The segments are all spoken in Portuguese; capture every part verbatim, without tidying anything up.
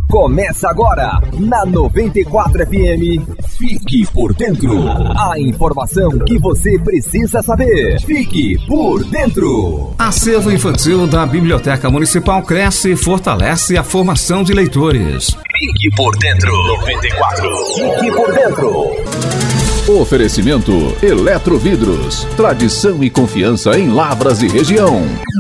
Começa agora, na noventa e quatro F M. Fique por dentro. A informação que você precisa saber. Fique por dentro. Acervo infantil da Biblioteca Municipal cresce e fortalece a formação de leitores. Fique por dentro. noventa e quatro. Fique por dentro. Oferecimento Eletrovidros. Tradição e confiança em Lavras e região.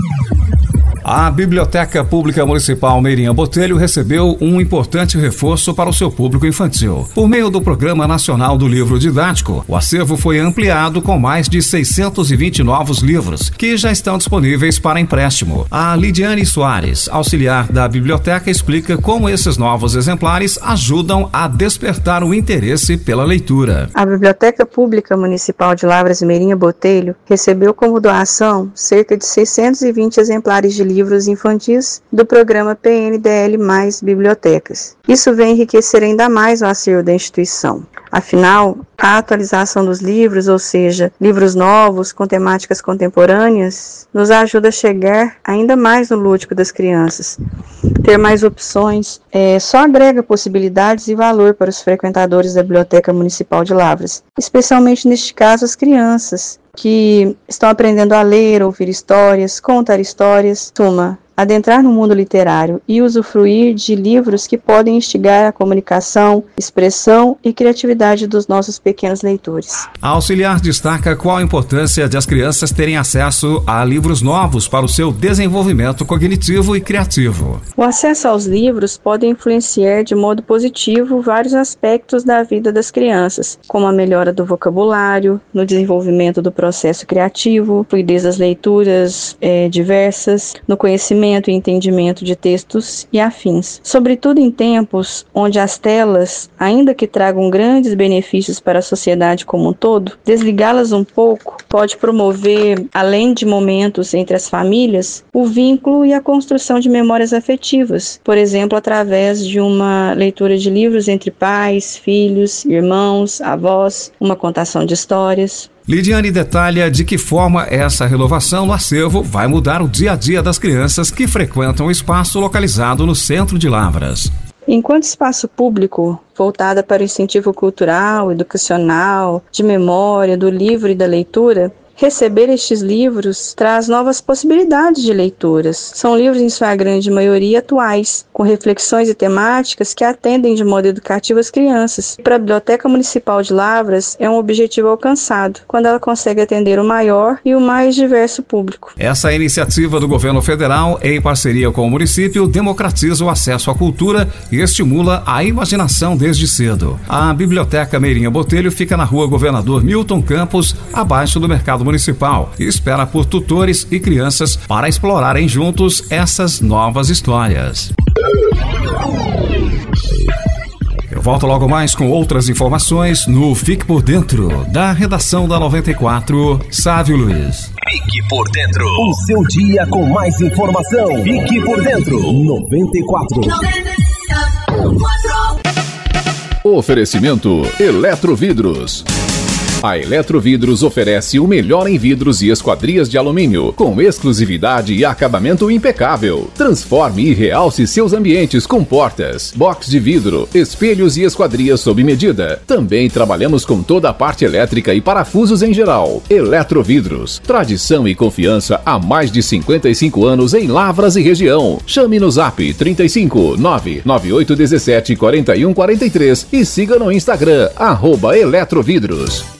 A Biblioteca Pública Municipal Meirinha Botelho recebeu um importante reforço para o seu público infantil. Por meio do Programa Nacional do Livro Didático, o acervo foi ampliado com mais de seiscentos e vinte novos livros, que já estão disponíveis para empréstimo. A Lidiane Soares, auxiliar da biblioteca, explica como esses novos exemplares ajudam a despertar o interesse pela leitura. A Biblioteca Pública Municipal de Lavras e Meirinha Botelho recebeu como doação cerca de seiscentos e vinte exemplares de livros livros infantis do programa P N D L mais Bibliotecas. Isso vem enriquecer ainda mais o acervo da instituição. Afinal, a atualização dos livros, ou seja, livros novos com temáticas contemporâneas, nos ajuda a chegar ainda mais no lúdico das crianças. Ter mais opções é, só agrega possibilidades e valor para os frequentadores da Biblioteca Municipal de Lavras, especialmente neste caso as crianças, que estão aprendendo a ler, ouvir histórias, contar histórias, suma, adentrar no mundo literário e usufruir de livros que podem instigar a comunicação, expressão e criatividade dos nossos pequenos leitores. A auxiliar destaca qual a importância de as crianças terem acesso a livros novos para o seu desenvolvimento cognitivo e criativo. O acesso aos livros pode influenciar de modo positivo vários aspectos da vida das crianças, como a melhora do vocabulário, no desenvolvimento do processo criativo, fluidez das leituras é, diversas, no conhecimento e entendimento de textos e afins. Sobretudo em tempos onde as telas, ainda que tragam grandes benefícios para a sociedade como um todo, desligá-las um pouco pode promover, além de momentos entre as famílias, o vínculo e a construção de memórias afetivas, por exemplo, através de uma leitura de livros entre pais, filhos, irmãos, avós, uma contação de histórias. Lidiane detalha de que forma essa renovação no acervo vai mudar o dia a dia das crianças que frequentam o espaço localizado no centro de Lavras. Enquanto espaço público voltado para o incentivo cultural, educacional, de memória, do livro e da leitura, receber estes livros traz novas possibilidades de leituras. São livros, em sua grande maioria, atuais, com reflexões e temáticas que atendem de modo educativo as crianças. Para a Biblioteca Municipal de Lavras, é um objetivo alcançado, quando ela consegue atender o maior e o mais diverso público. Essa iniciativa do governo federal, em parceria com o município, democratiza o acesso à cultura e estimula a imaginação desde cedo. A Biblioteca Meirinha Botelho fica na rua Governador Milton Campos, abaixo do Mercado Municipal, e espera por tutores e crianças para explorarem juntos essas novas histórias. Eu volto logo mais com outras informações no Fique por Dentro, da redação da noventa e quatro, Sávio Luiz. Fique por dentro. O seu dia com mais informação. Fique por dentro. noventa e quatro. Oferecimento Eletrovidros. A Eletrovidros oferece o melhor em vidros e esquadrias de alumínio, com exclusividade e acabamento impecável. Transforme e realce seus ambientes com portas, box de vidro, espelhos e esquadrias sob medida. Também trabalhamos com toda a parte elétrica e parafusos em geral. Eletrovidros, tradição e confiança há mais de cinquenta e cinco anos em Lavras e região. Chame no Zap trinta e cinco, nove nove oito um sete, quatro um quatro três e siga no Instagram, arroba Eletrovidros.